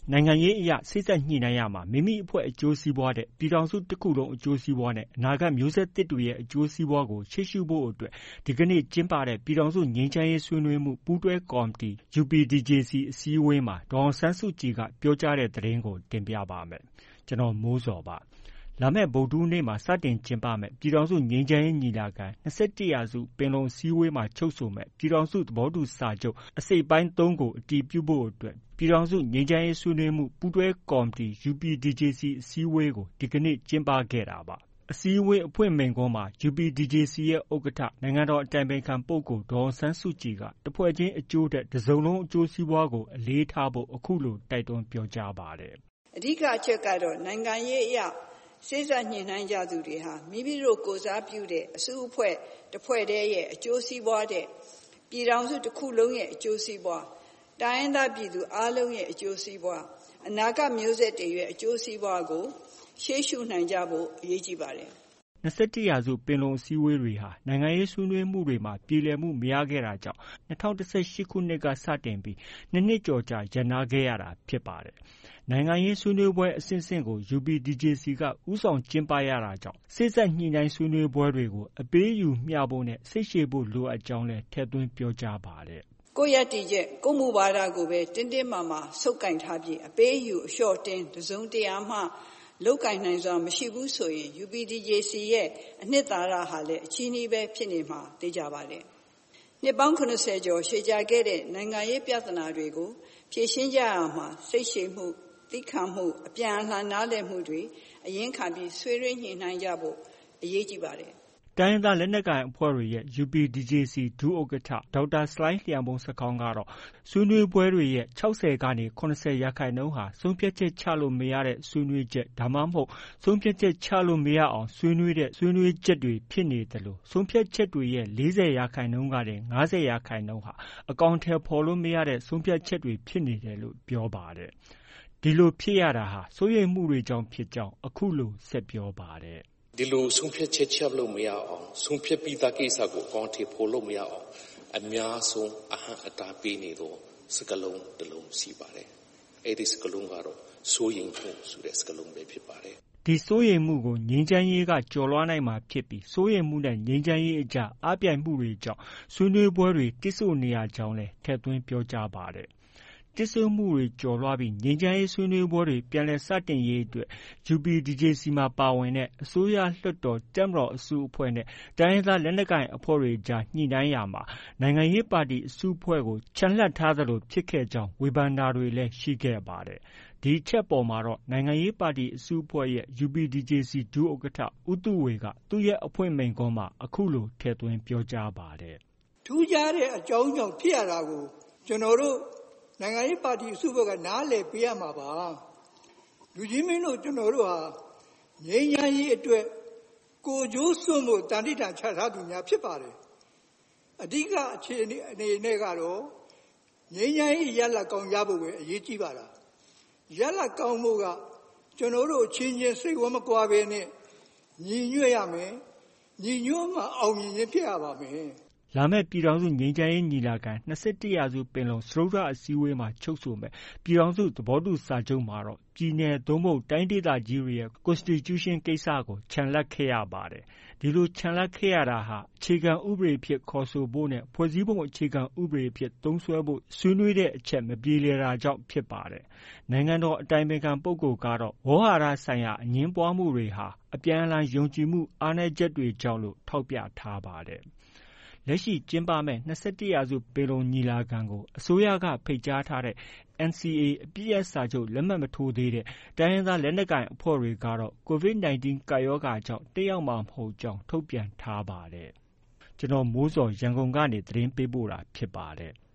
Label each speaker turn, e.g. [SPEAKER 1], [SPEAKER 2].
[SPEAKER 1] နိုင်ငံရေးအရစိတ်ဆက်ညှိနှိုင်းရမှာမိမိအဖွဲ့အကျိုးစီးပွားတဲ့ပြည်ထောင်စုတစ်ခုလုံးအကျိုးစီးပွားနဲ့အနာဂတ်မျိုးဆက်သစ်တွေရဲ့အကျိုးစီးပွားကိုရှေ့ရှုဖို့အတွက်ဒီကနေ့ကျင်းပတဲ့ပြည်ထောင်စုငြိမ်းချမ်းရေးဆွေးနွေးမှုပူးတွဲကော်မတီ UPDJC အစည်းအဝေးမှာဒေါ်အောင်ဆန်းစုကြည်ကပြောကြားတဲ့သတင်းကိုတင်ပြပါမယ်။ကျွန်တော်မိုးစောပါ။လာမယ့်ဗုဒ္ဓဟူးနေ့မှာစတင်ကျင်းပမယ့်ပြည်ထောင်စုငြိမ်းချမ်းရေးညီလာခံ21ရာစုပင်လုံအစည်းအဝေးမှာချုပ်ဆိုမယ့်ပြည်ထောင်စုသဘောတူစာချုပ်အစိတ်အပိုင်း 3 ကိုအတည်ပြုဖို့အတွက်ပြည်ထောင်စုငြိမ်းချမ်းရေးဆွေးနွေးမှုပူးတွဲကော်မတီ UPDJC အစည်းအဝေးကိုဒီကနေ့ကျင်းပခဲ့တာပါ။အစည်းအဝေးအဖွင့်မိန့်ခွန်းမှာ UPDJC ရဲ့ဥက္ကဋ္ဌနိုင်ငံတော်အတိုင်ပင်ခံပုဂ္ဂိုလ်ဒေါ်အောင်ဆန်းစုကြည်ကတစ်ဖွဲ့ချင်းအကျိုးထက်တစ်စုံလုံးအကျိုးစီးပွားကိုအလေးထားဖို့အခုလိုတိုက်တွန်းပြောကြားပါတယ်
[SPEAKER 2] ။အဓိကအချက်ကတော့နိုင်ငံရေးအရစေ့စပ်ညှိနှိုင်းကြသူတွေဟာမိမိတို့ကိုယ်စားပြုတဲ့အစုအဖွဲ့တစ်ဖွဲ့တည်းရဲ့အကျိုးစီးပွားတဲ့ပြည်ထောင်စုတစ်ခုလုံးရဲ့အကျိုးစီးပွားတိုင်းရင်းသားပြည်သူအားလုံးရဲ့အကျိုးစီးပွားအနာဂတ်မျိုးဆက်တွေရဲ့အကျိုးစီးပွားကိုရှေ့ရှုနိုင်ကြဖို့အရေးကြီးပါတယ်
[SPEAKER 1] 21ရာစုပင်လုံအစည်းအဝေးတွေဟာနိုင်ငံရေးဆွေးနွေးမှုတွေမှာပြေလည်မှုမရခဲ့တာကြောင့်2018ခုနှစ်ကစတင်ပြီးနှစ်ကျော်ကြာရပ်နားခဲ့ရတာဖြစ်ပါတယ်။နိုင်ငံရေးဆွေးနွေးပွဲအဆင့်ဆင့်ကို UPDJC ကဦးဆောင်ကျင်းပရတာကြောင့်စေ့စပ်ညှိနှိုင်းဆွေးနွေးပွဲတွေကိုအပေးအယူမျှဖို့နဲ့စိတ်ရှည်ဖို့လိုအပ်ကြောင်းလည်းထည့်သွင်းပြောကြားပါတယ်
[SPEAKER 2] ။ကိုယ့်ရပ်တည်ချက်ကိုယ့်မူဝါဒကိုပဲတင်းတင်းမာမာဆုပ်ကိုင်ထားပြီးအပေးအယူအလျှော့တင်းတစ်စုံတရာမှလုပ်ကိုင်နိုင်စွာမရှိဘူးဆိုရင် UPDJC ရဲ့အနှစ်သာရဟာလည်းအချည်းနှီးပဲဖြစ်နေမှာသိကြပါတယ်။နှစ်ပေါင်း80ကျော်ရှည်ကြာခဲ့တဲ့နိုင်ငံရေးပြဿနာတွေကိုဖြေရှင်းကြရမှာစိတ်ရှည်မှုသီးခံမှုအပြန်အလှန်နားလည်မှုတွေအရင်ခံပြီးဆွေးနွေးညှိနှိုင်းကြဖို့အရေးကြီးပါတယ်
[SPEAKER 1] ။တိုင်းရင်းသားလက်နက်ကိုင်အဖွဲ့တွေရဲ့ UPDJC ဒုဥက္ကဋ္ဌဒေါက်တာဆလိုင်းလျံမှုန်းဆာခေါင်းကတော့ဆွေးနွေးပွဲတွေရဲ့60ကနေ80ရာခိုင်နှုန်းဟာဆုံးဖြတ်ချက်ချလို့မရတဲ့ဆွေးနွေးချက်ဒါမှမဟုတ်ဆုံးဖြတ်ချက်ချလို့မရအောင်ဆွေးနွေးတဲ့ဆွေးနွေးချက်တွေဖြစ်နေတယ်လို့ဆုံးဖြတ်ချက်တွေရဲ့40ရာခိုင်နှုန်းကနေ50ရာခိုင်နှုန်းဟာအကောင်အထည်ဖော်လို့မရတဲ့ဆုံးဖြတ်ချက်တွေဖြစ်နေတယ်လို့ပြောပါတယ်။ဒီလိုဖြစ်ရတာဟာစိုးရိမ်မှုတွေကြောင့်ဖြစ်ကြောင်းအခုလိုဆက်ပြောပါတယ်။
[SPEAKER 3] ဒီလိုဆုံးဖြတ်ချက်ချလို့မရအောင်ဆုံးဖြတ်ပြီးသားကိစ္စကိုအကောင့်ထေဖော်လို့မရအောင်အများဆုံးအဟံအတားပေးနေတော့စကလုံးတစ်လုံးရှိပါတယ်။အဲ့ဒီစကလုံးကတော့စိုးရိမ်မှုဆိုတဲ့စကလုံးပဲဖြစ်ပါတယ်
[SPEAKER 1] ။ဒီစိုးရိမ်မှုကိုငြိမ်းချမ်းရေးကကျော်လွှားနိုင်မှာဖြစ်ပြီးစိုးရိမ်မှုနဲ့ငြိမ်းချမ်းရေးအကြားအားပြိုင်မှုတွေကြောင့်ဆွေးနွေးပွဲတွေတိဆို့နေရကြောင်းလည်းထည့်သွင်းပြောကြားပါတယ်။တစ်ဆို့မှုတွေကျော်လွှားပြီးငြိမ်းချမ်းရေးဆွေးနွေးပွဲတွေပြန်လည်စတင်ရေးအတွက် UPDJC မှာပါဝင်တဲ့အစိုးရလွှတ်တော်တပ်မတော်အစုအဖွဲ့နဲ့တိုင်းရင်းသားလက်နက်ကိုင်အဖွဲ့တွေကြားညှိနှိုင်းရာမှာနိုင်ငံရေးပါတီအစုအဖွဲ့ကိုချန်လှပ်ထားသလိုဖြစ်ခဲ့ကြောင်းဝေဖန်တာတွေလည်းရှိခဲ့ပါတယ်။ဒီအချက်ပေါ်မှာတော့နိုင်ငံရေးပါတီအစုအဖွဲ့ရဲ့ UPDJC ဒုဥက္ကဋ္ဌဦးသုဝေကသူ့ရဲ့အဖွင့်မိန့်ခွန်းမှာအခုလိုထည့်သွင်းပြောကြားပါတယ်
[SPEAKER 4] ။ထူးခြားတဲ့အကြောင်းကြောင့်ဖြစ်ရတာကိုကျွန်တော်တို့နိုင်ငံရေးပါတီအစုအဖွဲ့ကနားလည်ပေးရမှာပါလူကြီးမင်းတို့ကျွန်တော်တို့ဟာငြိမ်းချမ်းရေးအတွက်ကိုကြိုးစွန့်ဖို့တန်တိတန်ချထားသူများဖြစ်ပါတယ်အဓိကအခြေအနေနဲ့ကတော့ငြိမ်းချမ်းရေးရလဒ်ကောင်းရဖို့ပဲအရေးကြီးပါလားရလဒ်ကောင်းဖို့ကကျွန်တော်တို့ချင်းချင်းစိတ်ဝမကွာပဲနဲ့ညီညွတ်ရမယ်ညီညွတ်မှအောင်မြင်ခြင်းဖြစ်ရပါမယ်
[SPEAKER 1] လာမယ့်ပြည်ထောင်စုငြိမ်းချမ်းရေးညီလာခံ21ရာစုပင်လုံစတုတ္ထအစည်းအဝေးမှာချုပ်ဆိုမယ်ပြည်ထောင်စုသဘောတူစာချုပ်မှာတော့ပြည်နယ်သို့မဟုတ်တိုင်းဒေသကြီးတွေရဲ့ Constitution ကိစ္စကိုချန်လှပ်ခဲ့ရပါတယ်။ဒီလိုချန်လှပ်ခဲ့ရတာဟာအခြေခံဥပဒေဖြစ်ခေါ်ဆိုဖို့နဲ့ဖွဲ့စည်းပုံအခြေခံဥပဒေဖြစ်သုံးစွဲဖို့ဆွေးနွေးတဲ့အချက်မပြေလည်တာကြောင့်ဖြစ်ပါတယ်။နိုင်ငံတော်အတိုင်ပင်ခံပုဂ္ဂိုလ်ကတော့ဝေါဟာရဆိုင်ရာအငြင်းပွားမှုတွေဟာအပြန်အလှန်ယုံကြည်မှုအားနည်းချက်တွေကြောင့်လို့ထောက်ပြထားပါတယ်။လက်ရှိကျင်းပမဲ့21ရာစုပင်လုံညီလာခံကိုအစိုးရကဖိတ်ကြားထားတဲ့ NCA အပစ်ရပ်စာချုပ်လက်မှတ်မထိုးသေးတဲ့တိုင်းရင်းသားလက်နက်ကိုင်အဖွဲ့တွေကတော့ COVID-19 ကပ်ရောဂါကြောင့်တက်ရောက်မှာမဟုတ်ကြောင်းထုတ်ပြန်ထားပါတယ်။ကျွန်တော်မိုးစော်ရန်ကုန်ကနေသတင်းပေးပို့တာဖြစ်ပါတယ်။